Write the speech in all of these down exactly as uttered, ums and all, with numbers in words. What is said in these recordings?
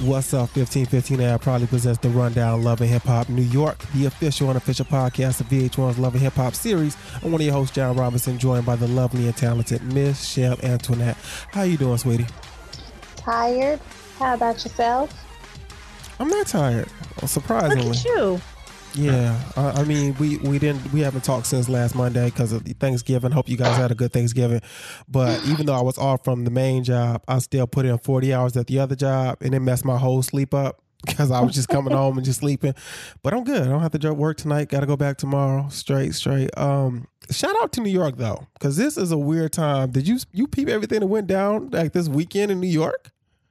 What's up, fifteen fifteen A proudly presents the Rundown Love and Hip Hop New York, the official and unofficial podcast of V H one's Love and Hip Hop series. I'm one of your hosts, John Robinson, joined by the lovely and talented Miss Shell Antoinette. How you doing, sweetie? Tired. How about yourself? I'm not tired, surprisingly. Look at you. Yeah, I, I mean, we, we didn't we haven't talked since last Monday because of Thanksgiving. Hope you guys had a good Thanksgiving. But even though I was off from the main job, I still put in forty hours at the other job, and it messed my whole sleep up because I was just coming home and just sleeping. But I'm good. I don't have to work tonight. Got to go back tomorrow. Straight, straight. Um, shout out to New York though, because this is a weird time. Did you you peep everything that went down like this weekend in New York?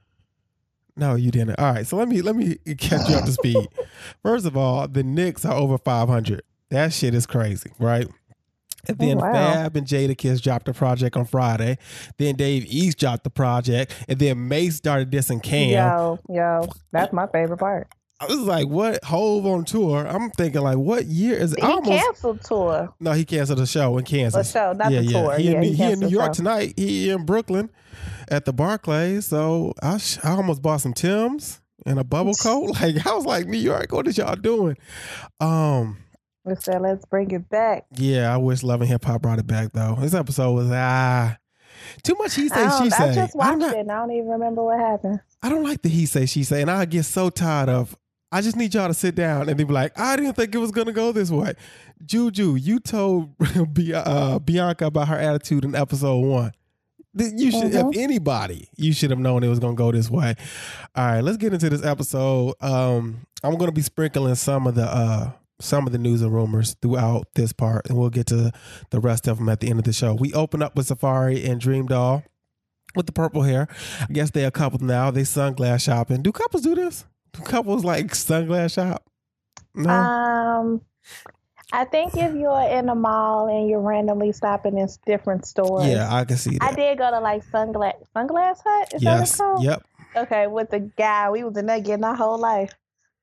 No, you didn't. All right, so let me let me catch you up to speed. First of all, the Knicks are over five hundred. That shit is crazy, right? And then oh, wow. Fab and Jadakiss dropped the project on Friday. Then Dave East dropped the project, and then Mace started dissing Cam. Yo, yo, that's my favorite part. I was like, "What? Hove on tour?" I'm thinking, like, what year is it? He almost canceled tour. No, he canceled the show in Kansas. The show, not yeah, the yeah. tour. He, yeah, in, he, he in New York show. tonight. He in Brooklyn at the Barclays. So I, sh- I almost bought some Timbs and a bubble coat. Like I was like, New York, what is y'all doing? Um, we said, let's bring it back. Yeah, I wish Love and Hip Hop brought it back though. This episode was ah too much he say she say. I just watched not, it and I don't even remember what happened. I don't like the he say she say, and I get so tired of. I just need y'all to sit down and they be like, I didn't think it was gonna go this way. Juju, you told uh, Bianca about her attitude in episode one. You should, mm-hmm. if anybody, you should have known it was gonna go this way. All right, let's get into this episode. Um, I'm gonna be sprinkling some of the uh, some of the news and rumors throughout this part, and we'll get to the rest of them at the end of the show. We open up with Safari and Dream Doll with the purple hair. I guess they're a couple now. They sunglass shopping. Do couples do this? Do couples like sunglass shop? No. Um. I think if you're in a mall and you're randomly stopping in different stores. Yeah, I can see that. I did go to like Sunglass Sunglass Hut. Is yes. that what it's called? Yep. Okay, with the guy. We was in there getting our whole life.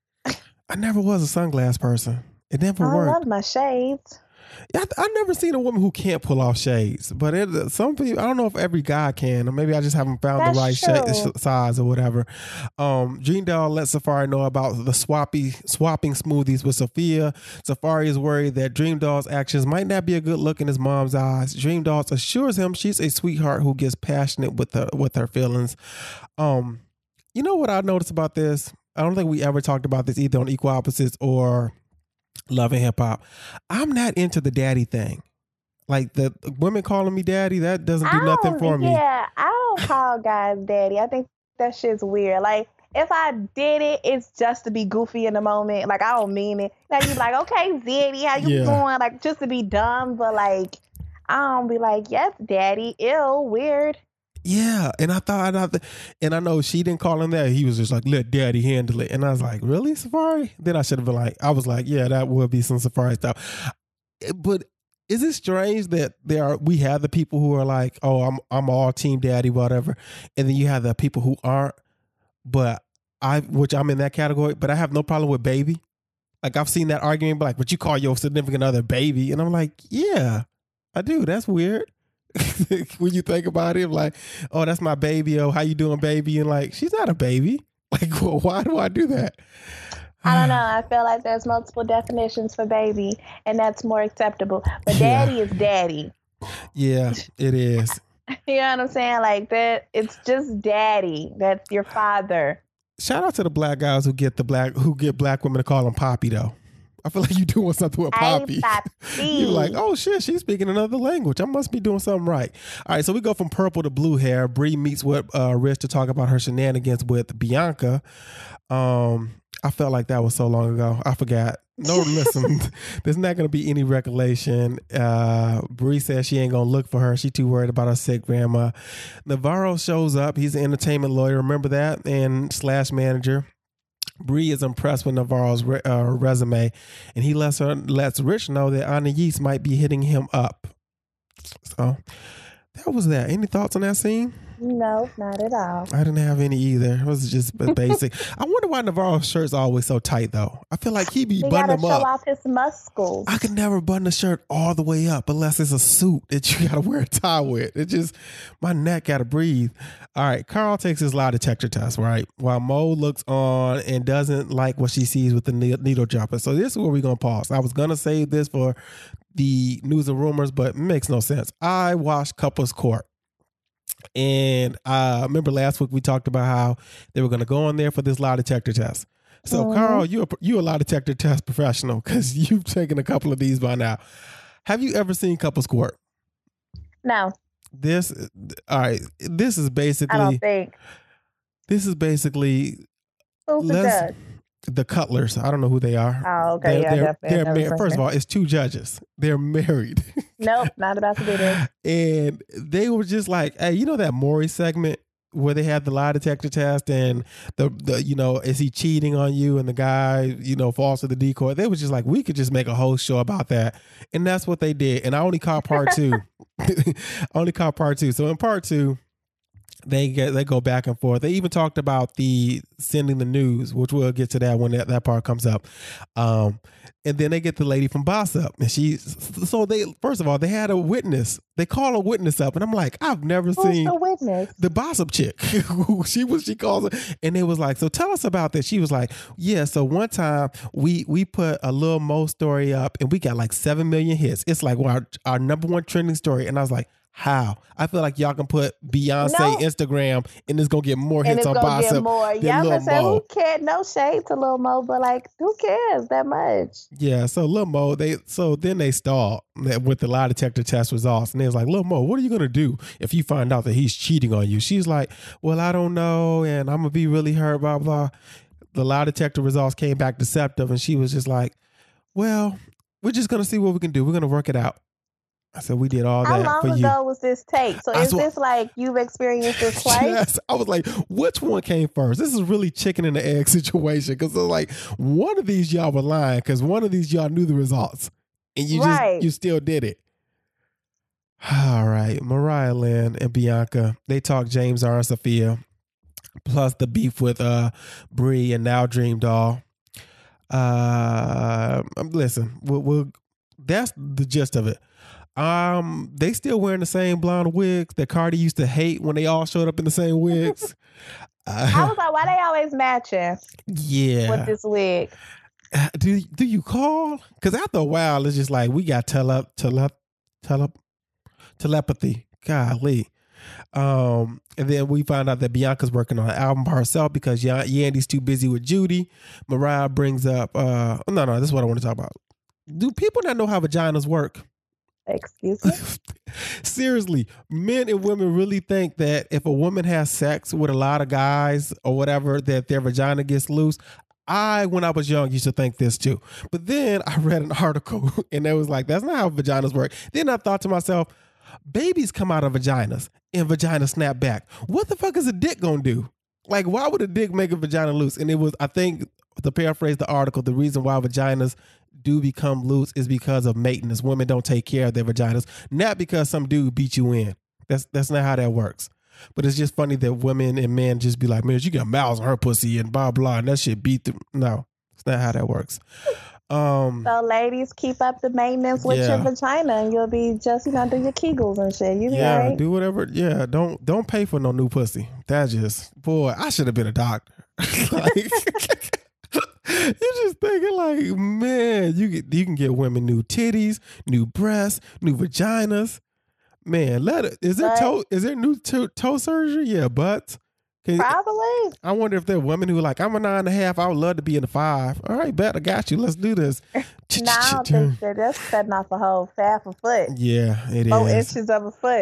I never was a sunglass person. It never I worked. love my shades. Yeah, I, I've never seen a woman who can't pull off shades, but it, some people, I don't know if every guy can, or maybe I just haven't found That's the right true. shade, size or whatever. Um, Dream Doll let Safari know about the swappy, swapping smoothies with Sophia. Safari is worried that Dream Doll's actions might not be a good look in his mom's eyes. Dream Doll assures him she's a sweetheart who gets passionate with her, with her feelings. Um, you know what I noticed about this? I don't think we ever talked about this either on Equal Opposites or Love and Hip Hop. I'm not into the daddy thing. Like the women calling me daddy, that doesn't do nothing for me. Yeah, I don't call guys daddy. I think that shit's weird. Like if I did it, it's just to be goofy in the moment. Like I don't mean it. Now you like, okay, Zeddy, how you Yeah. doing? Like just to be dumb, but like I don't be like, yes, daddy. Ew, weird. Yeah, and I thought, and I, th- and I know she didn't call him that. He was just like, let daddy handle it. And I was like, really, Safari? Then I should have been like, I was like, yeah, that would be some Safari stuff. But is it strange that there are, we have the people who are like, oh, I'm I'm all team daddy, whatever. And then you have the people who aren't, but I, which I'm in that category, but I have no problem with baby. Like I've seen that argument, like, but you call your significant other baby. And I'm like, yeah, I do. That's weird. When you think about it, like, oh, that's my baby. Oh, how you doing, baby? And like, she's not a baby. Like, well, why do I do that? I don't know. I feel like there's multiple definitions for baby, and that's more acceptable. But Yeah. daddy is daddy. Yeah, it is. You know what I'm saying? Like that. It's just daddy. That's your father. Shout out to the black guys who get the black who get black women to call them Poppy though. I feel like you're doing something with Poppy. Hey, Poppy. You're like, oh shit, she's speaking another language. I must be doing something right. All right, so we go from purple to blue hair. Bree meets with uh, Rich to talk about her shenanigans with Bianca. Um, I felt like that was so long ago. I forgot. No, listen, there's not going to be any recollection. Uh, Bree says she ain't going to look for her. She too worried about her sick grandma. Navarro shows up. He's an entertainment lawyer. Remember that? And slash manager. Bree is impressed with Navarro's re- uh, resume, and he lets her lets Rich know that Anais might be hitting him up. So that was that. Any thoughts on that scene? No, not at all. I didn't have any either. It was just basic. I wonder why Navarro's shirt's always so tight though. I feel like he be He buttoning gotta them show up. off his muscles. I could never button a shirt all the way up unless it's a suit that you gotta wear a tie with. It just, my neck gotta breathe. All right, Carl takes his lie detector test, right? While Mo looks on and doesn't like what she sees with the needle dropper. So this is where we're gonna pause. I was gonna save this for the news and rumors, but it makes no sense. I watched Couples Court. And I remember last week we talked about how they were going to go on there for this lie detector test. So, mm-hmm. Carl, you're a, you're a lie detector test professional because you've taken a couple of these by now. Have you ever seen Couples Court? No. This, all right. This is basically. I don't think. This is basically. Who's the judge? The Cutlers. I don't know who they are. Oh, okay. They're, yeah, they're, definitely. they're mar- First of all, it's two judges. They're married. Nope, not about to do this. And they were just like, hey, you know that Maury segment where they had the lie detector test and the, the you know, is he cheating on you? And the guy, you know, falls to the decoy. They was just like, we could just make a whole show about that. And that's what they did. And I only caught part two. I only caught part two. So in part two, They get they go back and forth. They even talked about the sending the news, which we'll get to that when that, that part comes up. Um, and then they get the lady from Boss Up, and she. So they first of all they had a witness. They call a witness up, and I'm like, I've never Who's seen the witness? The Boss Up chick. she was she calls her, and it was like, so tell us about this. She was like, yeah. So one time we we put a Lil Mo story up, and we got like seven million hits. It's like well, our our number one trending story, and I was like. How? I feel like y'all can put Beyonce no. Instagram and it's gonna get more and hits on Boss Up. More. Yeah, I'm gonna say who cares? No shade to Lil Mo, but like who cares that much? Yeah, so Lil Mo, they so then they stalled with the lie detector test results, and they was like, Lil Mo, what are you gonna do if you find out that he's cheating on you? She's like, well, I don't know, and I'm gonna be really hurt, blah blah. The lie detector results came back deceptive, and she was just like, well, we're just gonna see what we can do. We're gonna work it out. I said, we did all that for you. How long ago was this take? So is this like you've experienced this twice? Yes. I was like, which one came first? This is really chicken and the egg situation. Because I was like, one of these y'all were lying because one of these y'all knew the results. And you right. just, you still did it. All right. Mariah Lynn and Bianca, they talk James R. and Sophia. Plus the beef with uh, Brie and now Dream Doll. Uh, listen, we'll, we'll, that's the gist of it. Um, they still wearing the same blonde wigs that Cardi used to hate when they all showed up in the same wigs. uh, I was like, why they always matching? Yeah, with this wig. Uh, do do you call? Because after a while, it's just like we got tele tele tele telepathy. Golly. Um, and then we found out that Bianca's working on an album by herself because y- Yandy's too busy with Judy. Mariah brings up, uh, no, no, this is what I want to talk about. Do people not know how vaginas work? Excuse me? Seriously, men and women really think that if a woman has sex with a lot of guys or whatever, that their vagina gets loose. I, when I was young, used to think this too. But then I read an article and it was like, that's not how vaginas work. Then I thought to myself, babies come out of vaginas and vaginas snap back. What the fuck is a dick gonna do? Like, why would a dick make a vagina loose? And it was, I think, to paraphrase the article, the reason why vaginas do become loose is because of maintenance. Women don't take care of their vaginas, not because some dude beat you in. That's that's not how that works. But it's just funny that women and men just be like, man, she got mouths on her pussy and blah blah, and that shit beat them. No, it's not how that works. Um, so ladies, keep up the maintenance with yeah. your vagina, and you'll be just you know do your Kegels and shit. You be yeah, right. do whatever. Yeah, don't don't pay for no new pussy. That just boy, I should have been a doctor. like, you're just thinking like, man, you get you can get women new titties, new breasts, new vaginas. Man, let it. Is there but, toe? Is there new toe, toe surgery? Yeah, but can, probably. I wonder if there are women who are like, I'm a nine and a half. I would love to be in the five. All right, bet I got you. Let's do this. No, I don't think that. That's cutting off a whole half a foot. Yeah, it Four is. inches of a foot.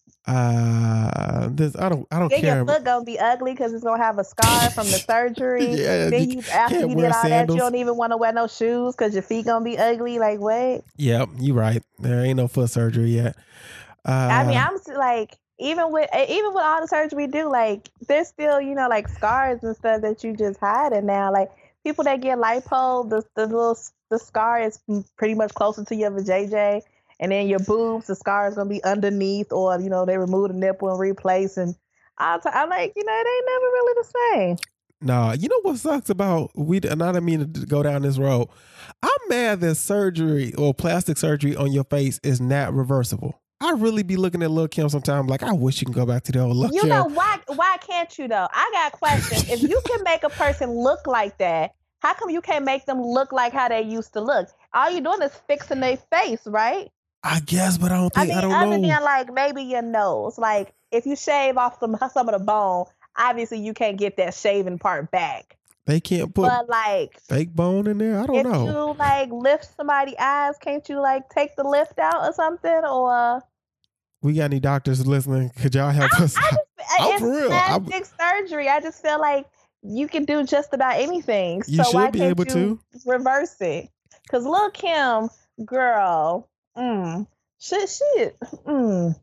Uh, this I don't I don't then care. Your foot gonna be ugly because it's gonna have a scar from the surgery. yeah, then you, you after you did all sandals. that, you don't even want to wear no shoes because your feet gonna be ugly. Like what? Yep, you right. There ain't no foot surgery yet. Uh, I mean, I'm like even with even with all the surgery we do, like there's still you know like scars and stuff that you just hiding now. Like people that get lipo, the the little the scar is pretty much closer to your vajayjay. and then your boobs, the scar is gonna be underneath, or you know they remove the nipple and replace. And I'll t- I'm like, you know, it ain't never really the same. Nah, you know what sucks about we? And I don't mean to go down this road. I'm mad that surgery or plastic surgery on your face is not reversible. I really be looking at Lil' Kim sometimes like, I wish you can go back to the old Lil' You Kim. know why? Why can't you though? I got questions. If you can make a person look like that, how come you can't make them look like how they used to look? All you doing is fixing their face, right? I guess, but I don't I think mean, I don't other know. than like maybe your nose, like if you shave off some some of the bone, obviously you can't get that shaving part back. They can't put But like fake bone in there. I don't if know. you like lift somebody's eyes, can't you like take the lift out or something? Or We got any doctors listening? Could y'all help I, us? I just, I'm it's for real. I'm- plastic surgery. I just feel like you can do just about anything. You so should why be can't able you to. reverse it? Because Lil' Kim, girl, mm, she, she, mm,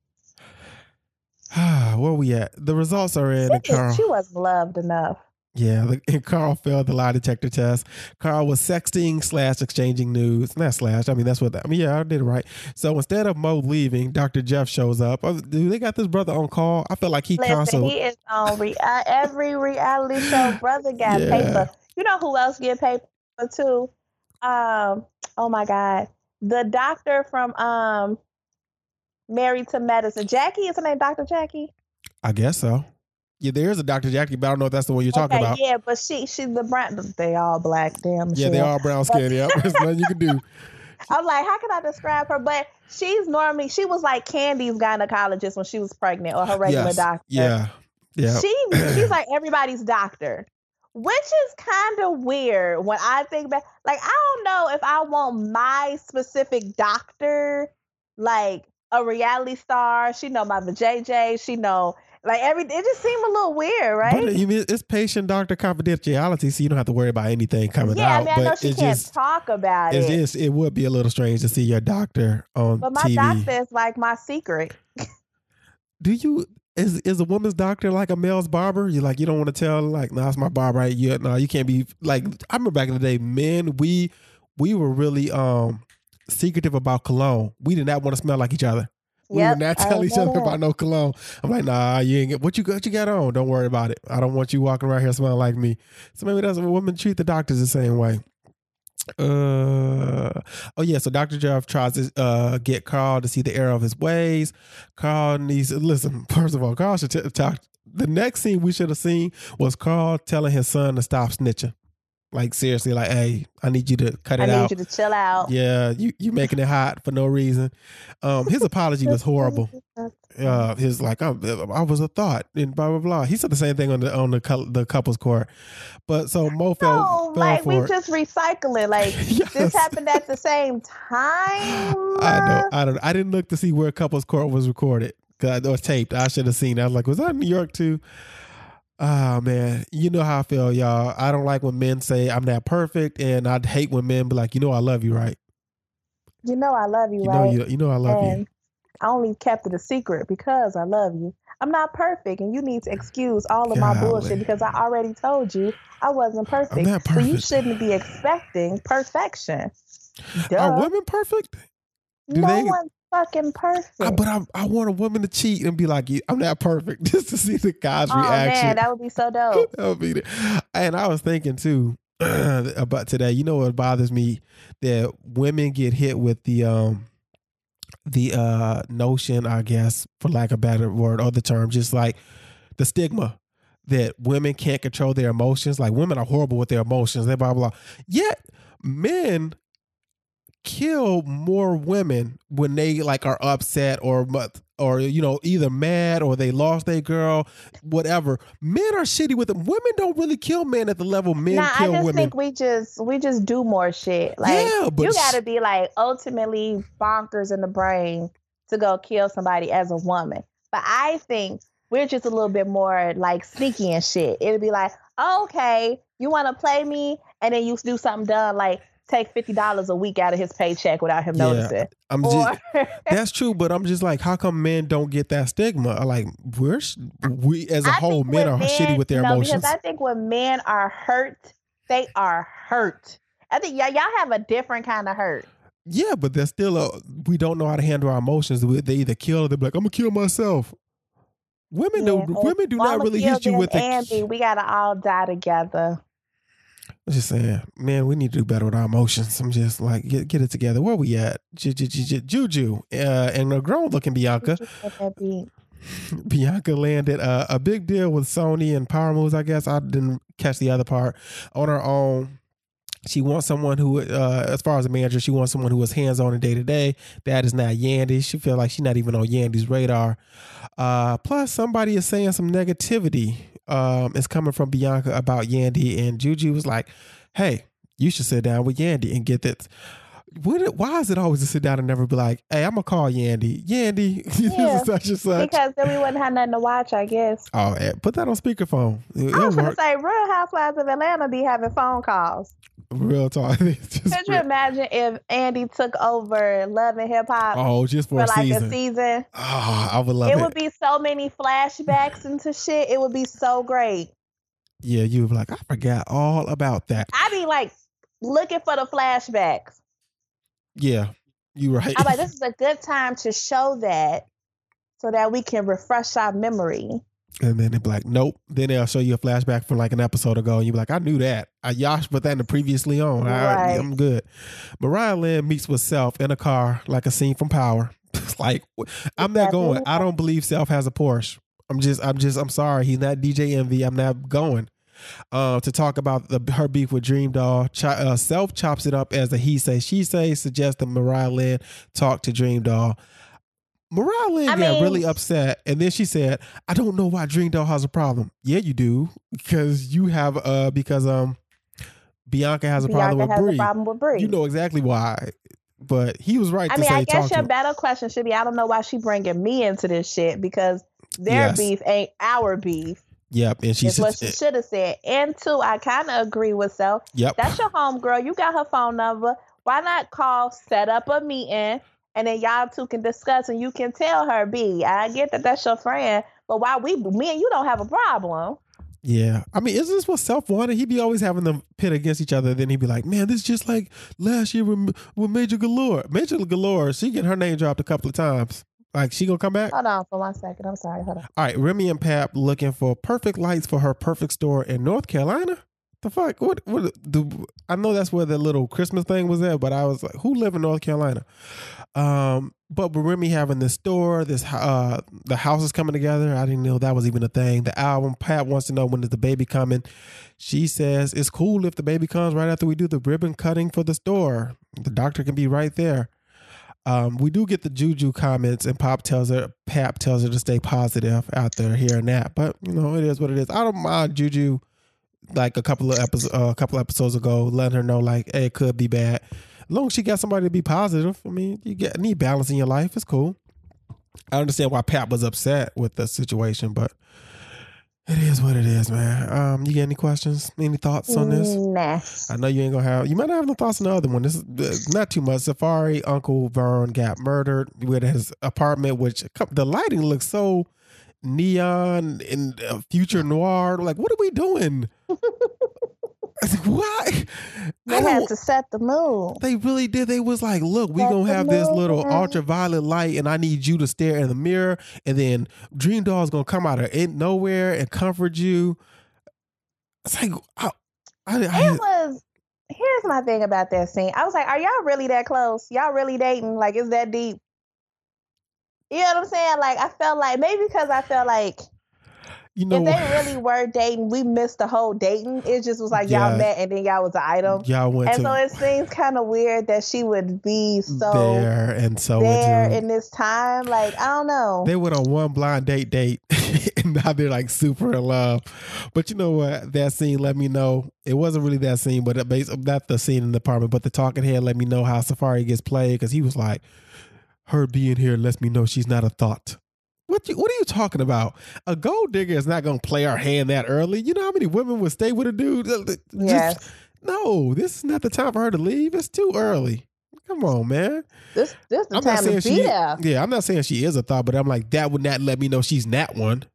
Where we at? The results are in. she, And Carl, she wasn't loved enough. yeah, the, and Carl failed the lie detector test. Carl was sexting slash exchanging nudes. Not slash. I mean, that's what that. I mean, yeah, I did it right. So instead of Mo leaving, Doctor Jeff shows up. Oh, dude, they got this brother on call. I feel like he Listen, constantly. he is on re- uh, every reality show. Brother got Yeah. paper. You know who else get paper too? Um, oh my God, the doctor from um, Married to Medicine. Jackie, is her name Doctor Jackie? I guess so. Yeah, there is a Doctor Jackie, but I don't know if that's the one you're talking Okay, about. yeah, but she she's the brown. They all black, damn. Yeah, they Michelle. are brown skin. Yep, there's nothing you can do. I'm like, how can I describe her? But she's normally she was like Candy's gynecologist when she was pregnant, or her regular Yes. doctor. Yeah. Yeah. She she's like everybody's doctor, which is kind of weird when I think back. Like, I don't know if I want my specific doctor, like a reality star. She know my J J. She know like every. It just seemed a little weird, right? But you mean it's patient doctor confidentiality, so you don't have to worry about anything coming yeah, out. I mean, I but know she it's can't just, talk about it's it. just, it would be a little strange to see your doctor on But my T V. doctor is like my secret. Do you? Is is a woman's doctor like a male's barber? You like you don't want to tell like, no, nah, it's my barber. Right? You no, you can't be like. I remember back in the day, men we we were really um secretive about cologne. We did not want to smell like each other. We Yep, would not I tell each other know that. about no cologne. I'm like, nah, you ain't get what you got. You got on. Don't worry about it. I don't want you walking around here smelling like me. So maybe that's what women treat the doctors the same way. Uh oh yeah, so Doctor Jeff tries to uh get Carl to see the error of his ways. Carl needs listen. First of all, Carl should t- talk. The next scene we should have seen was Carl telling his son to stop snitching. Like seriously, like, hey, I need you to cut I it need out. you to chill out. Yeah, you you making it hot for no reason. Um, his apology was horrible. Uh, his like, I, I was a thought and blah blah blah. He said the same thing on the on the cou- the couples court. But so Mo fell, No, fell like we for it. just recycling. Like Yes. this happened at the same time. I know. I don't. I didn't look to see where couples court was recorded because it was taped. I should have seen. I was like, was that in New York too? Ah, man, you know how I feel, y'all. I don't like when men say I'm not perfect, and I'd hate when men be like, you know, I love you, right? You know I love you, You right? know, you, you know, I love and you. I only kept it a secret because I love you. I'm not perfect, and you need to excuse all of my Golly. bullshit because I already told you I wasn't perfect. I'm not So you perfect. shouldn't be expecting perfection. Duh. Are women perfect? do no they- one's fucking perfect. I, but I, I want a woman to cheat and be like, I'm not perfect, just to see the guy's oh reaction. man, that would be so dope. That would be the- and I was thinking too about today. You know what bothers me? That women get hit with the um the uh notion, I guess, for lack of a better word or the term, just like the stigma that women can't control their emotions. Like women are horrible with their emotions. They blah blah. blah. Yet men kill more women when they like are upset or mu- or you know either mad or they lost their girl, whatever. Men are shitty with them. Women don't really kill men at the level men Nah, I kill just women. think we just we just do more shit. Like Yeah, but you sh- gotta be like ultimately bonkers in the brain to go kill somebody as a woman. But I think we're just a little bit more like sneaky and shit. It'd be like, okay, you want to play me, and then you do something dumb like take fifty dollars a week out of his paycheck without him Yeah, noticing. I'm Or just, that's true, but I'm just like, how come men don't get that stigma? Like we're sh- we as a I whole, think men when are shitty with their no, emotions. because I think when men are hurt, they are hurt. I think y'all y'all have a different kind of hurt. Yeah, but there's still a, we don't know how to handle our emotions. They either kill or they're like, I'm gonna kill myself. Women Yeah, do women do well, not I'ma really kill hit you them, with a Andy. We gotta all die together. I'm just saying, man, we need to do better with our emotions. I'm just like, get, get it together. Where we at? J- J- J- J- Juju uh, and a grown looking Bianca. Bianca landed uh, a big deal with Sony and Power Moves, I guess. I didn't catch the other part. On her own, she wants someone who, uh, as far as a manager, she wants someone who is hands-on and day-to-day. That is not Yandy. She feel like she's not even on Yandy's radar. Uh, plus, somebody is saying some negativity um, is coming from Bianca about Yandy, and Juju was like, hey, you should sit down with Yandy and get this. What, why is it always to sit down and never be like, hey, I'm going to call Yandy. Yandy, Yeah, this is such and such. because then we wouldn't have nothing to watch, I guess. Oh, eh, put that on speakerphone. It, I was it'll going to work. say, Real Housewives of Atlanta be having phone calls. Real talk. It's just Could you real- imagine if Andy took over Love and Hip Hop Oh, just for, for a like season. a season? Oh, I would love It it. would be so many flashbacks into shit. It would be so great. Yeah, you would be like, I forgot all about that. I'd be like looking for the flashbacks. Yeah, you right. I'm like, this is a good time to show that so that we can refresh our memory. And then they'd be like, nope. Then they'll show you a flashback from like an episode ago. And you'd be like, I knew that. I Yosh put that in the previously on. I, Right. I'm good. Mariah Lynn meets with Self in a car, like a scene from Power. It's like, I'm not going. I don't believe Self has a Porsche. I'm just, I'm just, I'm sorry. He's not D J Envy. I'm not going. Uh, to talk about the, her beef with Dream Doll. Ch- uh, Self chops it up as a he say, she say, suggests that Mariah Lynn talk to Dream Doll. Mariah Lynn I got mean- really upset, and then she said, I don't know why Dream Doll has a problem. Yeah, you do, because you have uh because um Bianca has a Bianca problem with has Brie. a problem with Brie. You know exactly why. But he was right I to mean, say I guess talk your to him. better question should be, I don't know why she bringing me into this shit because their Yes. beef ain't our beef. Yep, and she Is what said, she should have said. And two, I kind of agree with Self. yep. That's your homegirl. You got her phone number. Why not call, set up a meeting, and then y'all two can discuss and you can tell her, B, I get that that's your friend, but why we, me and you don't have a problem. Yeah. I mean, isn't this what Self wanted? He'd be always having them pit against each other. Then he'd be like, man, this is just like last year with, with Major Galore. Major Galore, she get her name dropped a couple of times. Like, she gonna come back? Hold on for one second. I'm sorry. Hold on. All right, Remy and Pap looking for perfect lights for her perfect store in North Carolina. The fuck? What? What? The, I know that's where the little Christmas thing was at, but I was like, who live in North Carolina? Um, but with Remy having this store, this uh, the house is coming together. I didn't know that was even a thing. The album. Pat wants to know when is the baby coming. She says it's cool if the baby comes right after we do the ribbon cutting for the store. The doctor can be right there. Um, we do get the Juju comments, and Pop tells her, Pap tells her to stay positive after hearing that. But you know, it is what it is. I don't mind Juju, like a couple of episodes, uh, a couple episodes ago, letting her know like, hey, it could be bad. As long as she got somebody to be positive, I mean, you get need balance in your life. It's cool. I understand why Pap was upset with the situation, but it is what it is, man. Um, you got any questions? Any thoughts on this? Nah. I know you ain't gonna have. You might not have no thoughts on the other one. This is uh, not too much. Safari Uncle Vern got murdered with his apartment, which the lighting looks so neon and uh, future noir. Like, what are we doing? Why? They had to set the mood. They really did. They was like, look, we Set gonna the have this little mood. ultraviolet light, and I need you to stare in the mirror, and then Dream Doll's gonna come out of it nowhere and comfort you. It's like, I, I, I, It was, here's my thing about that scene. I was like, are y'all really that close? Y'all really dating? Like, is that deep? You know what I'm saying? Like, I felt like, maybe because I felt like you know, if they really were dating, we missed the whole dating. It just was like Yeah. y'all met and then y'all was an item. y'all went And to so it seems kind of weird that she would be so there and so there into, in this time. Like, I don't know. they went on one blind date date and now they're like super in love. But you know what? That scene let me know it wasn't really that scene, but it based not the scene in the apartment, but the talking head let me know how Safari gets played because he was like, her being here lets me know she's not a thought. What you, what are you talking about? A gold digger is not going to play her hand that early. You know how many women would stay with a dude? Just, Yes. no, this is not the time for her to leave. It's too early. Come on, man. This this the I'm not time saying to be she. there. Yeah, I'm not saying she is a thought, but I'm like that would not let me know she's not one.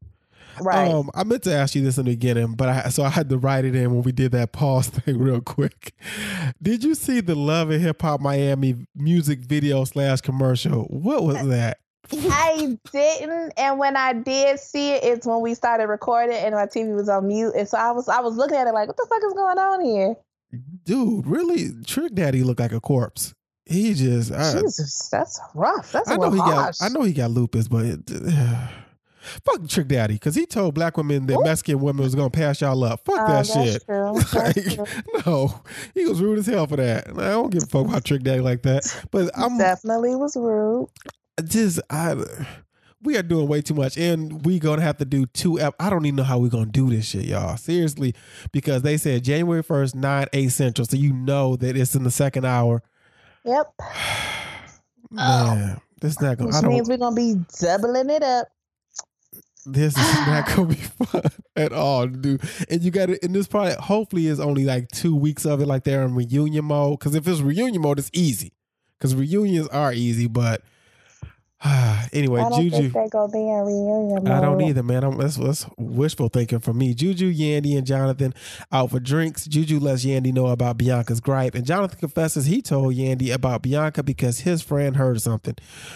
Right. Um, I meant to ask you this in the beginning, but I so I had to write it in when we did that pause thing real quick. Did you see the Love and Hip Hop Miami music video slash commercial? What was that? I didn't, and when I did see it, it's when we started recording and my T V was on mute, and so I was I was looking at it like, what the fuck is going on here? Dude, really, Trick Daddy looked like a corpse. He just I, Jesus, that's rough. That's a I know little he harsh. got I know he got lupus, but it, uh, fuck Trick Daddy, because he told black women that Ooh. Mexican women was gonna pass y'all up. Fuck Oh, that that's shit. true. That's Like, true. no, he was rude as hell for that. I don't give a fuck about Trick Daddy like that. But I'm Definitely was rude. just I. We are doing way too much, and we gonna have to do two. Ep- I don't even know how we're gonna do this shit, y'all. Seriously, because they said January first, nine eight central, so you know that it's in the second hour. Yep. Man, oh. this is not gonna. Which I don't, means we're gonna be doubling it up. This is not gonna be fun at all, dude. And you got it. And this probably, hopefully, is only like two weeks of it, like they're in reunion mode. Because if it's reunion mode, it's easy. Because reunions are easy, but. Anyway, I don't Juju. think they gonna be in reunion mode. I don't either, man. I'm, that's, that's wishful thinking for me. Juju, Yandy, and Jonathan out for drinks. Juju lets Yandy know about Bianca's gripe, and Jonathan confesses he told Yandy about Bianca because his friend heard something.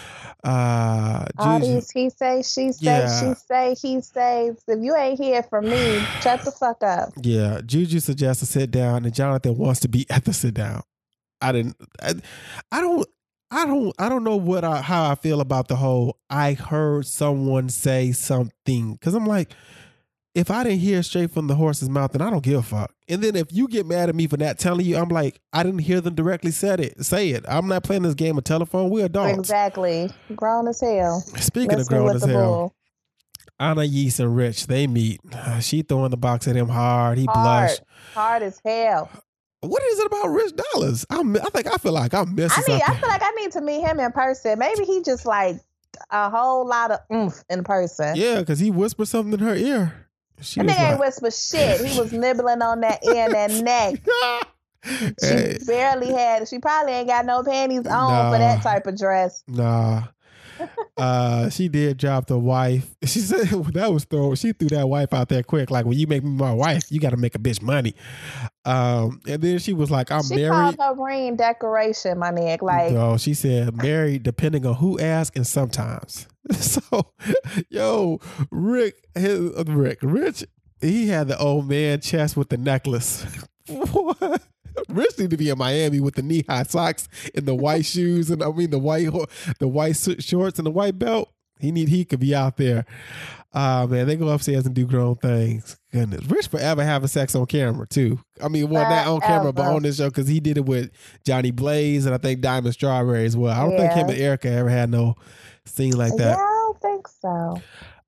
Uh, All Juju, these he say, she say, Yeah. she say, he say. If you ain't here for me, shut the fuck up. yeah, Juju suggests to sit down, and Jonathan wants to be at the sit down. I didn't. I, I don't. I don't I don't know what I, how I feel about the whole I heard someone say something, because I'm like, if I didn't hear straight from the horse's mouth, then I don't give a fuck. And then if you get mad at me for not telling you, I'm like, I didn't hear them directly said it. Say it. I'm not playing this game of telephone. We're adults. Exactly. Grown as hell. Speaking Let's of grown with as the hell, bull. Anais and Rich, they meet. Uh, she throwing the box at him hard. He Hard. blushed. Hard as hell. What is it about Rich Dollars? I'm, I think I feel like I'm missing I need. something. I feel like I need to meet him in person. Maybe he just like a whole lot of oomph in person. Yeah, because he whispered something in her ear. She That was nigga ain't like, whisper shit. He was nibbling on that ear and that neck. She hey, barely had. She probably ain't got no panties on Nah. for that type of dress. nah. Uh, she did drop the wife. She said that was throw. She threw that wife out there quick. Like, when you make me my wife, you got to make a bitch money. Um, and then she was like, "I'm She married." called her ring decoration, my nigga. Like, No, she said married, depending on who asks, and sometimes. So, yo, Rick, his, Rick, Rich, he had the old man chest with the necklace. What? Rich need to be in Miami with the knee high socks and the white shoes, and I mean the white the white suit shorts and the white belt. He need he could be out there. Uh man, they go upstairs and do grown things. Goodness, Rich forever having sex on camera too. I mean, well, not on camera, but Forever. on this show, because he did it with Johnny Blaze and I think Diamond Strawberry as well. I don't think Yeah. him and Erica ever had no scene like yeah, that. I don't think so.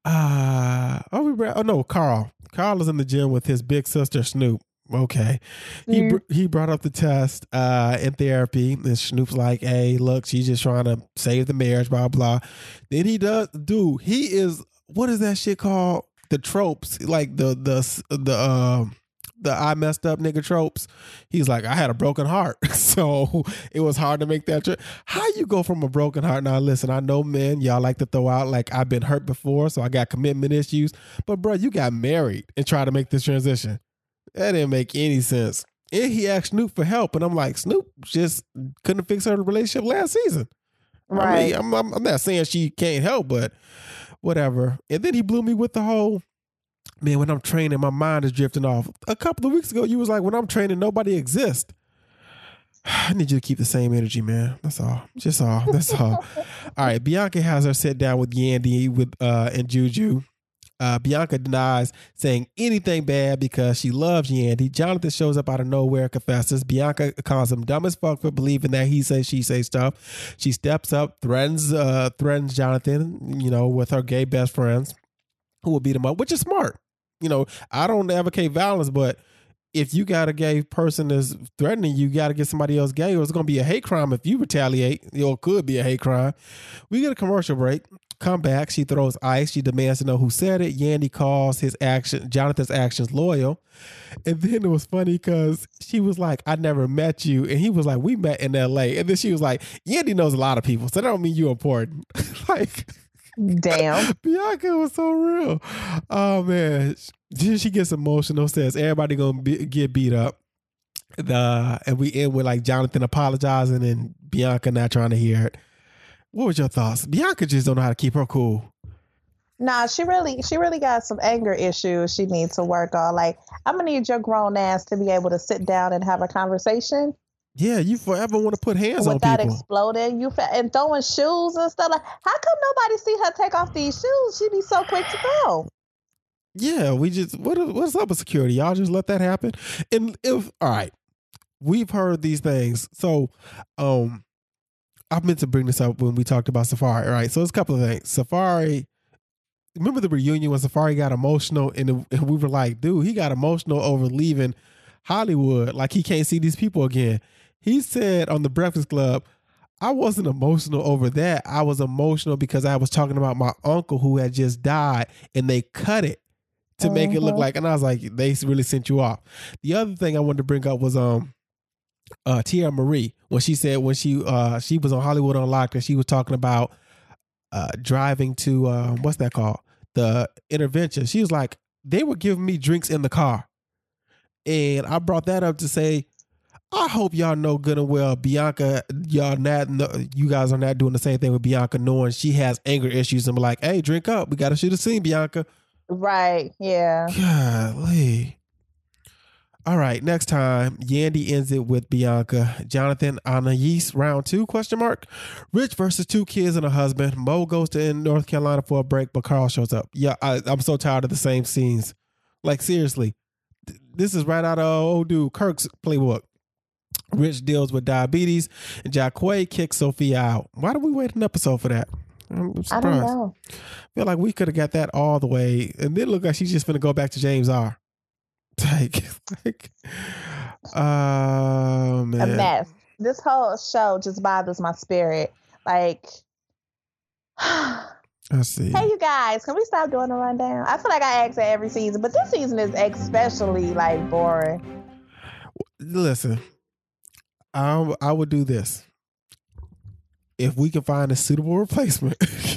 Uh oh, we brought, oh no, Carl. Carl is in the gym with his big sister Snoop. Okay, he Mhm. br- he brought up the test uh, in therapy, and Snoop's like, "Hey, look, she's just trying to save the marriage, blah blah." Then he does, dude. He is what is that shit called? The tropes, like the the the um the I messed up nigga tropes. He's like, I had a broken heart, so it was hard to make that trip. How you go from a broken heart? Now, listen, I know men, y'all like to throw out like I've been hurt before, so I got commitment issues. But bro, you got married and tried to make this transition. That didn't make any sense. And he asked Snoop for help, and I'm like, Snoop just couldn't fix her relationship last season. Right. I mean, I'm, I'm, I'm not saying she can't help, but whatever. And then he blew me with the whole, man, when I'm training, my mind is drifting off. A couple of weeks ago, you was like, when I'm training, nobody exists. I need you to keep the same energy, man. That's all. Just all. That's all. All right. Bianca has her sit down with Yandy with uh, and Juju. Uh, Bianca denies saying anything bad because she loves Yandy. Jonathan shows up out of nowhere, confesses. Bianca calls him dumb as fuck for believing that he say she say stuff. She steps up, threatens uh, threatens Jonathan, you know, with her gay best friends who will beat him up, which is smart. You know, I don't advocate violence, but if you got a gay person that's threatening you, you got to get somebody else gay, or it's going to be a hate crime if you retaliate. It could be a hate crime. We get a commercial break. Come back. She throws ice. She demands to know who said it. Yandy calls his action, Jonathan's actions loyal. And then it was funny because she was like, I never met you. And he was like, we met in L A. And then she was like, Yandy knows a lot of people, so that don't mean you're important. Like, Damn. Bianca was so real. Oh man, then she gets emotional. Says everybody gonna be, get beat up. The and we end with like Jonathan apologizing and Bianca not trying to hear it. What was your thoughts? Bianca just don't know how to keep her cool. Nah, she really, she really got some anger issues she needs to work on. Like, I'm gonna need your grown ass to be able to sit down and have a conversation. Yeah, you forever want to put hands on without people. exploding. You fa- and throwing shoes and stuff. Like, how come nobody see her take off these shoes? She'd be so quick to throw. Yeah, we just what what's up with security? Y'all just let that happen. And if all right, we've heard these things. So, um, I meant to bring this up when we talked about Safari. Right. So it's a couple of things. Safari. Remember the reunion when Safari got emotional, and, it, and we were like, dude, he got emotional over leaving Hollywood. Like he can't see these people again. He said on the Breakfast Club, I wasn't emotional over that. I was emotional because I was talking about my uncle who had just died, and they cut it to mm-hmm. make it look like, and I was like, they really sent you off. The other thing I wanted to bring up was um, uh, Tierra Marie, when she said when she uh, she was on Hollywood Unlocked and she was talking about uh, driving to, uh, what's that called? The intervention. She was like, they were giving me drinks in the car. And I brought that up to say, I hope y'all know good and well, Bianca, y'all not, you guys are not doing the same thing with Bianca, knowing she has anger issues and be like, hey, drink up. We got to shoot a scene, Bianca. Right. Yeah. Golly. All right. Next time, Yandy ends it with Bianca. Jonathan, Anais, round two, question mark. Rich versus two kids and a husband. Mo goes to in North Carolina for a break, but Carl shows up. Yeah, I, I'm so tired of the same scenes. Like, seriously. This is right out of old dude Kirk's playbook. Rich deals with diabetes, and Jacquay kicks Sophia out. Why did we wait an episode for that? I'm surprised. I don't know. I feel like we could have got that all the way, and then look like she's just gonna go back to James R. Like, like, oh man, a mess. This whole show just bothers my spirit. Like, let's see. Hey, you guys, can we stop doing the rundown? I feel like I ask it every season, but this season is especially like boring. Listen, I I would do this if we can find a suitable replacement.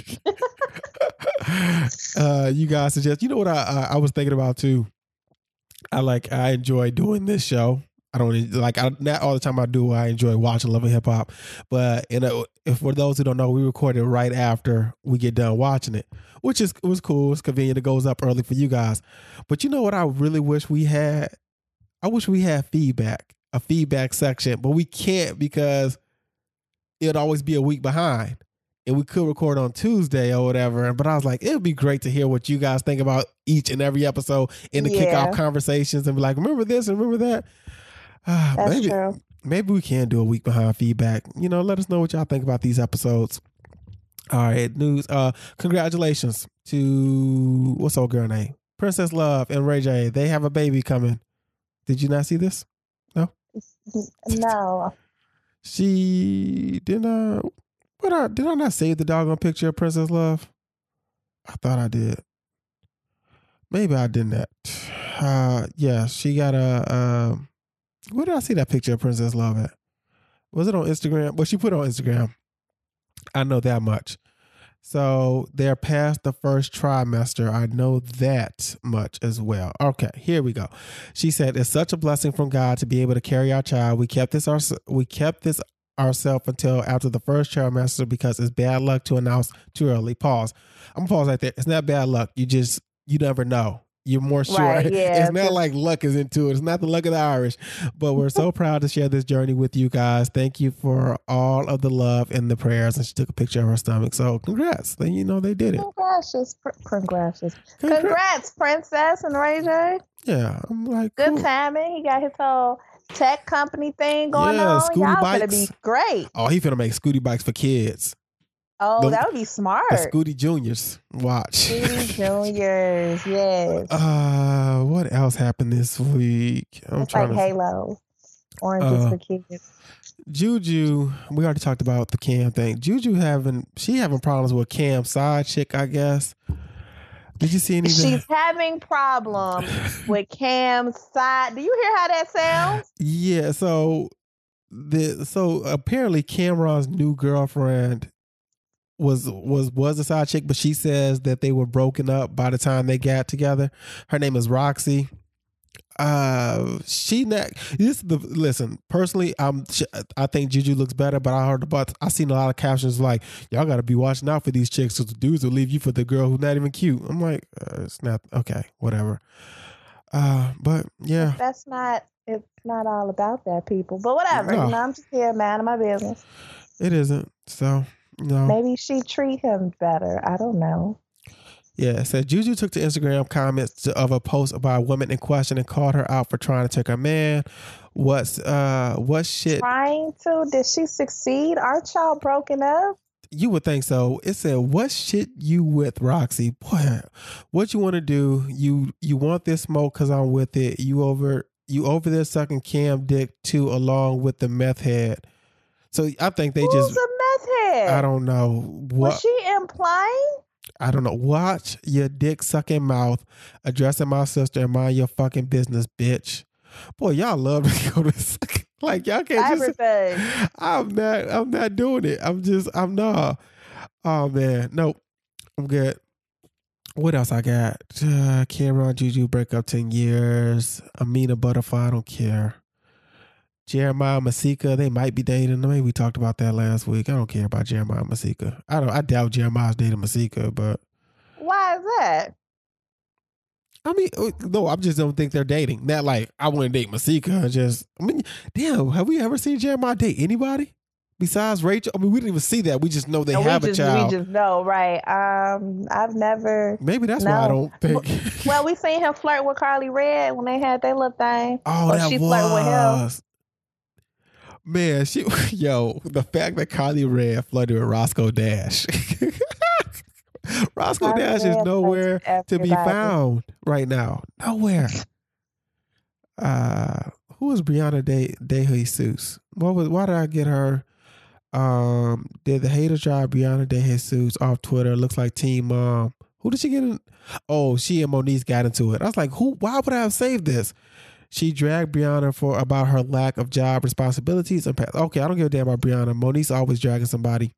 uh, you guys suggest. You know what I, I I was thinking about too. I like I enjoy doing this show. I don't like I, not all the time I do. I enjoy watching Love and Hip Hop, but you know, if for those who don't know, we record it right after we get done watching it, which is it was cool. It's convenient. It goes up early for you guys. But you know what? I really wish we had. I wish we had feedback, a feedback section, but we can't because it'd always be a week behind. And we could record on Tuesday or whatever. But I was like, it would be great to hear what you guys think about each and every episode in the yeah. kickoff conversations and be like, remember this and remember that. Uh, That's maybe, true. Maybe we can do a week behind feedback. You know, let us know what y'all think about these episodes. All right, news. Uh, congratulations to, what's old girl name? Princess Love and Ray J. They have a baby coming. Did you not see this? No? No. She did not. What I, did I not save the doggone picture of Princess Love? I thought I did. Maybe I didn't. Uh, yeah, she got a. Um, where did I see that picture of Princess Love at? Was it on Instagram? Well, she put it on Instagram. I know that much. So they're past the first trimester. I know that much as well. Okay, here we go. She said, "It's such a blessing from God to be able to carry our child. We kept this our we kept this ourselves until after the first trimester because it's bad luck to announce too early." Pause. I'm gonna pause right there. It's not bad luck. You just you never know. You're more sure. Right, yeah, it's not like luck is into it. It's not the luck of the Irish. But we're so proud to share this journey with you guys. Thank you for all of the love and the prayers. And she took a picture of her stomach. So congrats. Then you know they did it. Congrats. Congrats. Congrats, Congrats Princess and Ray J. Yeah. I'm like, good cool. timing. He got his whole tech company thing going yeah, on. Scooty Y'all bikes. gonna be great. Oh, he finna make Scooty bikes for kids. Oh, the, that would be smart. The Scooty Juniors. Watch. Scooty Juniors, yes. Uh, what else happened this week? I'm it's trying like to... Halo. Oranges uh, for kids. Juju, we already talked about the Cam thing. Juju having, she having problems with Cam's side chick, I guess. Did you see anything? She's having problems with Cam's side. Do you hear how that sounds? Yeah, so the so apparently Cameron's new girlfriend was was was a side chick, but she says that they were broken up by the time they got together. Her name is Roxy. Uh, she not this is the listen. Personally, I'm I think Juju looks better, but I heard about I seen a lot of captions like y'all got to be watching out for these chicks because the dudes will leave you for the girl who's not even cute. I'm like, uh, it's not okay, whatever. Uh, but yeah, that's not it's not all about that, people. But whatever, no. You know, I'm just here, man, of my business. It isn't. So no, maybe she treat him better. I don't know. Yeah, it said Juju took to Instagram comments of a post about a woman in question and called her out for trying to take her man. What's uh what shit? Trying to? Did she succeed? Aren't y'all broken up? You would think so. It said, "What shit you with, Roxy? Boy, what you want to do? You you want this smoke because I'm with it. You over you over there sucking Cam dick too, along with the meth head." So I think they Who's just a meth head? I don't know what was she implying. I don't know. Watch your dick sucking mouth, addressing my sister, and mind your fucking business, bitch. Boy, y'all love to go to like y'all can't Everything. just. I'm not. I'm not doing it. I'm just. I'm not. Oh man, nope. I'm good. What else I got? Uh, Cameron Juju break up ten years. Amina Butterfly. I don't care. Jeremiah Masika, they might be dating. Maybe we talked about that last week. I don't care about Jeremiah Masika. I don't. I doubt Jeremiah's dating Masika, but why is that? I mean, no, I just don't think they're dating. Not like I want to date Masika. Just, I mean, damn, have we ever seen Jeremiah date anybody besides Rachel? I mean, we didn't even see that. We just know they no, have just, a child. We just know, right? Um, I've never. Maybe that's no. why I don't think. Well, we seen him flirt with Carly Red when they had their little thing. Oh, or that she was. flirted with him. Man, she yo, the fact that Carly Red flirted with Roscoe Dash. Roscoe Carly Dash Red is nowhere to be found right now. Nowhere. Uh, who is Brianna De De Jesus? What was? Why did I get her? Um, did the haters drive Brianna De Jesus off Twitter? Looks like Team Mom. Who did she get in? Oh, she and Monique got into it. I was like, who? Why would I have saved this? She dragged Brianna for about her lack of job responsibilities. And okay, I don't give a damn about Brianna. Monique's always dragging somebody.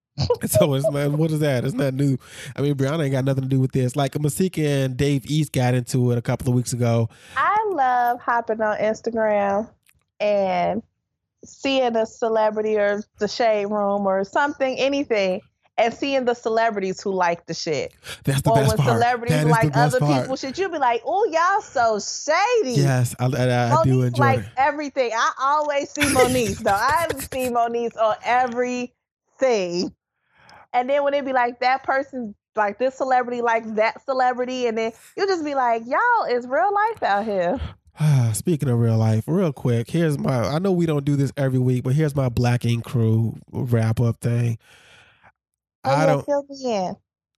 So it's like, what is that? It's not new. I mean, Brianna ain't got nothing to do with this. Like Masika and Dave East got into it a couple of weeks ago. I love hopping on Instagram and seeing a celebrity or the shade room or something, anything, and seeing the celebrities who like the shit. That's the or best when part. celebrities that like other part. people shit, you'll be like, oh, y'all so shady. Yes, I, I, I do enjoy like it. everything. I always see Monique, though. I see Monique on everything. And then when it be like that person, like this celebrity, like that celebrity, and then you'll just be like, y'all is real life out here. Speaking of real life, real quick, here's my, I know we don't do this every week, but here's my Black Ink Crew wrap up thing. Oh, I yeah, don't. fill me in.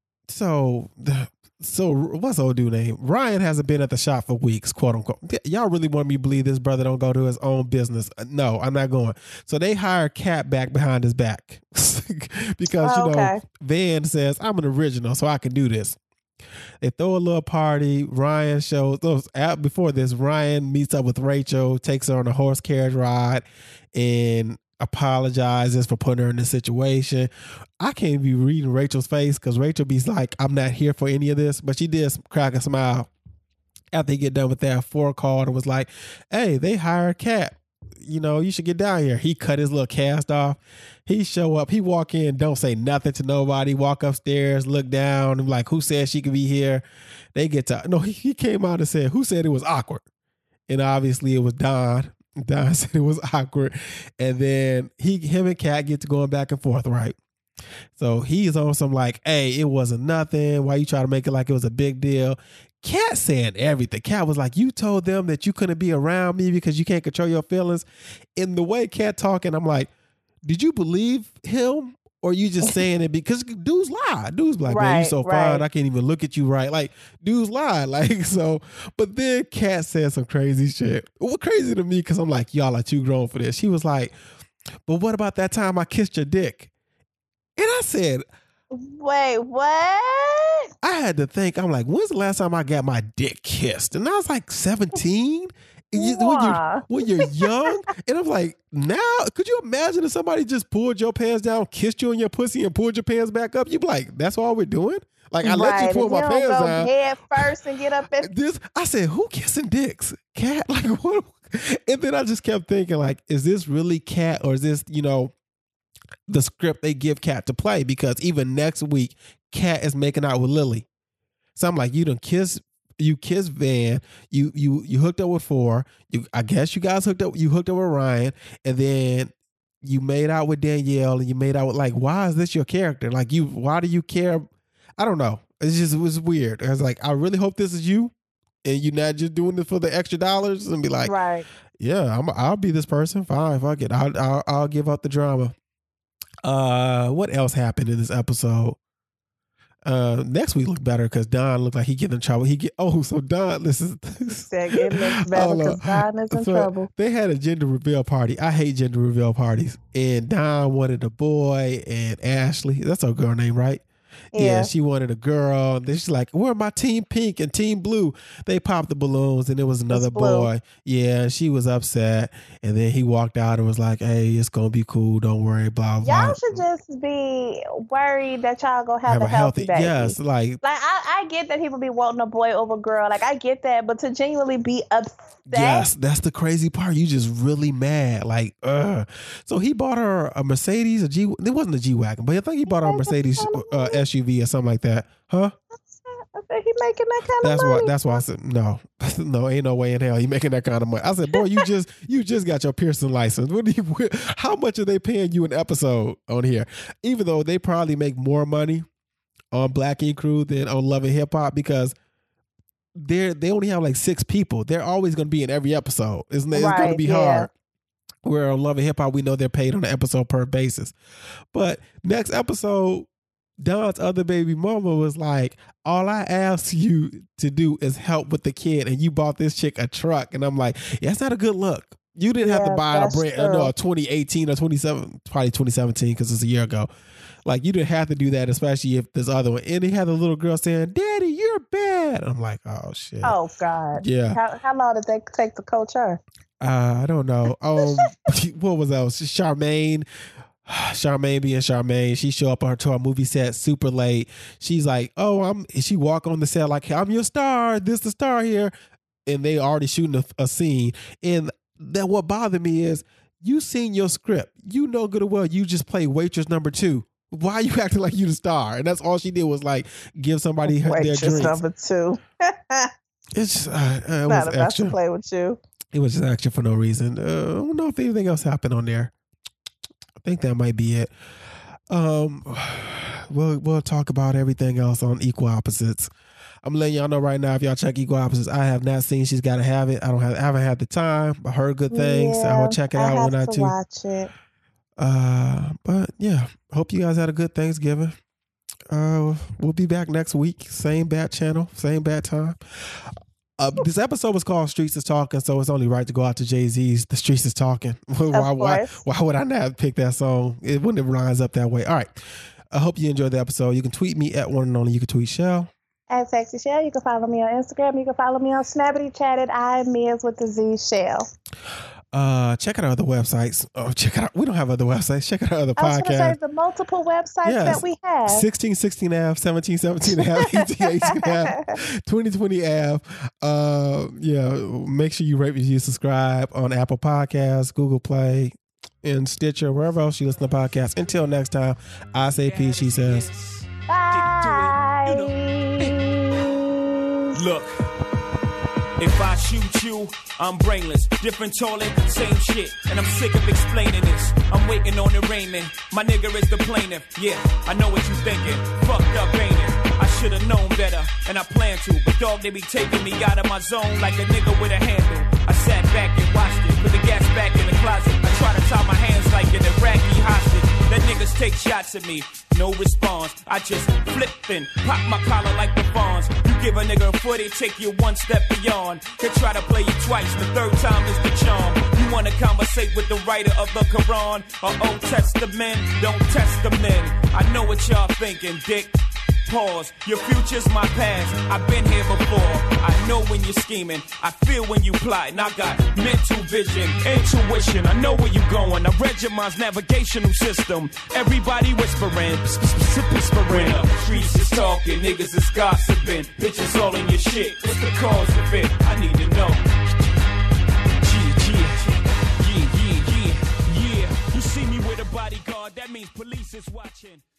So, so what's old dude name? Ryan hasn't been at the shop for weeks, quote unquote. Y'all really want me to believe this brother don't go to his own business? No, I'm not going. So they hire Cat back behind his back because oh, you know okay. Van says I'm an original, so I can do this. They throw a little party. Ryan shows. Out before this, Ryan meets up with Rachel, takes her on a horse carriage ride, and apologizes for putting her in this situation. I can't be reading Rachel's face because Rachel be like, I'm not here for any of this, but she did crack a smile after they get done with that. Ford called and was like, hey, they hired Cat. You know, you should get down here. He cut his little cast off. He show up. He walk in, don't say nothing to nobody. Walk upstairs, look down, and like, who said she could be here? They get to, no, he, he came out and said, who said it was awkward? And obviously it was Don. Don said it was awkward. And then he, him and Kat get to going back and forth, right? So he's on some like, hey, it wasn't nothing. Why you try to make it like it was a big deal? Kat saying everything. Kat was like, you told them that you couldn't be around me because you can't control your feelings. In the way Kat talking, I'm like, did you believe him? Or you just saying it because dudes lie. Dudes like, right, man, you so right. fine. I can't even look at you right. Like, dudes lie. Like, so, but then Kat said some crazy shit. Well, crazy to me because I'm like, y'all are too grown for this. She was like, but what about that time I kissed your dick? And I said, wait, what? I had to think, I'm like, when's the last time I got my dick kissed? And I was like seventeen. you, when you're when you're young, and I'm like, now, could you imagine if somebody just pulled your pants down, kissed you on your pussy, and pulled your pants back up? You'd be like, that's all we're doing? Like, I right. let you pull if my you pants don't go down. head first and get up and this. I said, who kissing dicks? Cat? Like, what? And then I just kept thinking, like, is this really Cat, or is this, you know, the script they give Cat to play? Because even next week, Cat is making out with Lily. So I'm like, you done kiss, you kiss Van, you you you hooked up with Four. You, I guess you guys hooked up. You hooked up with Ryan, and then you made out with Danielle, and you made out with, like, why is this your character? Like, you, why do you care? I don't know. It's just, it was weird. I was like, I really hope this is you, and you're not just doing this for the extra dollars. And be like, right. Yeah, I'm, I'll be this person. Fine, fuck it. I'll, I'll I'll give up the drama. Uh, what else happened in this episode? Uh, next week looked better because Don looked like he get in trouble. He get oh, so Don, listen. It looks better because Don is in so trouble. They had a gender reveal party. I hate gender reveal parties. And Don wanted a boy, and Ashley, that's her girl name, right? Yeah. yeah, she wanted a girl. Then she's like, where are my Team Pink and Team Blue? They popped the balloons, and it was another boy. Yeah, she was upset. And then he walked out and was like, hey, it's going to be cool. Don't worry, blah, blah. Y'all should just be worried that y'all going to have, have a healthy, healthy baby. Yes, like. Like, I, I get that people be wanting a boy over girl. Like, I get that. But to genuinely be upset. Yes, that's the crazy part. You just really mad. Like, ugh. So he bought her a Mercedes, a G. It wasn't a G-Wagon, but I think he bought her a Mercedes uh, S U V or something like that. Huh? I said he making that kind that's of money. Why, that's why I said, no. No, ain't no way in hell he making that kind of money. I said, boy, you just you just got your Pearson license. What do you, how much are they paying you an episode on here? Even though they probably make more money on Black Ink Crew than on Love and Hip Hop, because They're they only have like six people. They're always going to be in every episode. It's, it's right, going to be yeah. hard. Where on Love and Hip Hop, we know they're paid on an episode per basis. But next episode, Don's other baby mama was like, all I asked you to do is help with the kid, and you bought this chick a truck. And I'm like, yeah, that's not a good look. You didn't yeah, have to buy a brand, no, twenty eighteen or twenty-seven, probably twenty seventeen, because it's a year ago. Like, you didn't have to do that, especially if this other one. And he had a little girl saying, Daddy, you're bad. I'm like, oh, shit. Oh, God. Yeah. How, how long did they take to coach her? Uh, I don't know. Um, what was that? Charmaine. Charmaine being Charmaine. She show up on her to our movie set super late. She's like, oh, I'm. She walk on the set like, I'm your star. This the star here. And they already shooting a, a scene. And that what bothered me is, you seen your script. You know good and well you just play waitress number two. Why are you acting like you the star? And that's all she did was like give somebody her, their drinks. Number two. It's just, uh, it not was about extra. to play with you. It was just extra for no reason. Uh, I don't know if anything else happened on there. I think that might be it. Um, we'll we'll talk about everything else on Equal Opposites. I'm letting y'all know right now, if y'all check Equal Opposites, I have not seen She's Gotta Have It. I don't have I haven't had the time. I heard good things. Yeah, I will check it out I have when I to too. watch it. Uh, but yeah, hope you guys had a good Thanksgiving. Uh, we'll be back next week. Same bat channel, same bat time. Uh, this episode was called Streets is Talking, so it's only right to go out to Jay-Z's The Streets is Talking. why, why, why would I not pick that song? It wouldn't have lines up that way. All right. I hope you enjoyed the episode. You can tweet me at one and only. You can tweet Shell. At Sexy Shell. You can follow me on Instagram. You can follow me on Snappity Chatted. I'm Miz with the Z Shell. Uh, check out our other websites. Oh, check out. We don't have other websites. Check out our other podcasts. I was going to say the multiple websites yes. that we have. sixteen sixteen Ave, seventeen seventeen Ave, eighteen eighteen Ave, twenty twenty Ave. Uh, yeah. Make sure you rate, review, subscribe on Apple Podcasts, Google Play, and Stitcher, wherever else you listen to podcasts. Until next time, I say peace. She says, bye. Look. If I shoot you, I'm brainless. Different toilet, same shit. And I'm sick of explaining this. I'm waiting on arraignment. My nigga is the plaintiff. Yeah, I know what you thinking. Fucked up, ain't it? I should've known better, and I plan to. But dog, they be taking me out of my zone like a nigga with a handle. I sat back and watched it. Put the gas back in the closet. I try to tie my hands like an Iraqi hostage. Let niggas take shots at me. No response. I just flip and pop my collar like the fawns. You give a nigga a foot, it take you one step beyond. They try to play you twice, the third time is the charm. You wanna conversate with the writer of the Quran or Old Testament? Don't test the men. I know what y'all thinking, dick. Pause, your future's my past. I've been here before. I know when you're scheming. I feel when you plotting. I got mental vision, intuition. I know where you're going. I read your mind's navigational system. Everybody whispering, whispering. Streets is talking, niggas is gossiping. Bitches all in your shit. What's the cause of it? I need to know. Yeah, yeah, yeah, yeah, yeah. You see me with a bodyguard, that means police is watching.